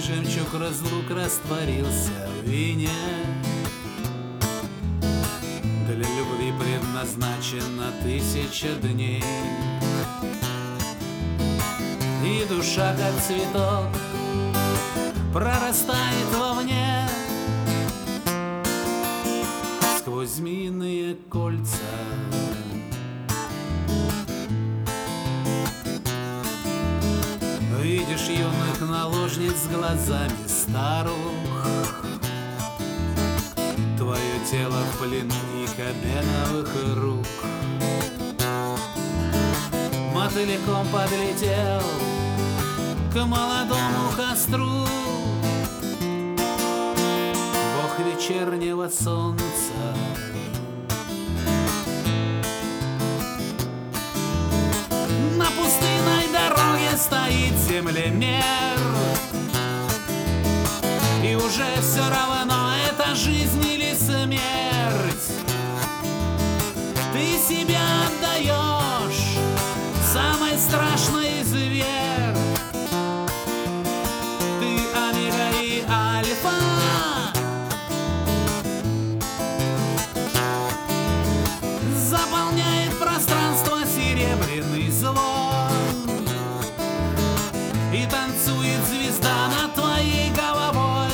жемчуг разлук растворился в вине. Для любви предназначено 1000 дней, и душа, как цветок, прорастает вовне сквозь змеиные кольца. Видишь юных наложниц с глазами старух, твое тело в плену их обеновых рук. Мотыльком подлетел к молодому костру бог вечернего солнца. На пустынной дороге стоит землемер, и уже все равно, это жизнь или смерть. Ты себя отдаешь самой страшной зверь. Ты омега и альфа, заполняет пространство серебряный звон, и танцует звезда над твоей головой.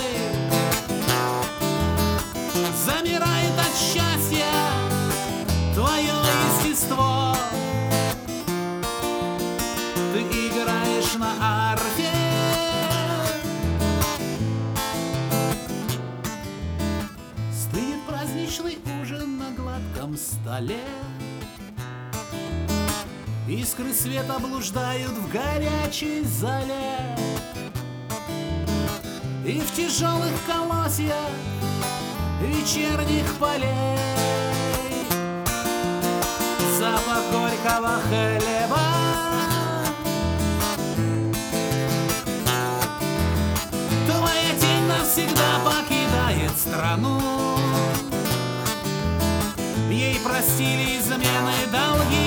Замирает от счастья твое естество. Ты играешь на арфе, стынет праздничный ужин на гладком столе. Искры света блуждают в горячей зале, и в тяжелых колосьях вечерних полей запах горького хлеба. Твоя тень навсегда покидает страну. Ей простили измены, долги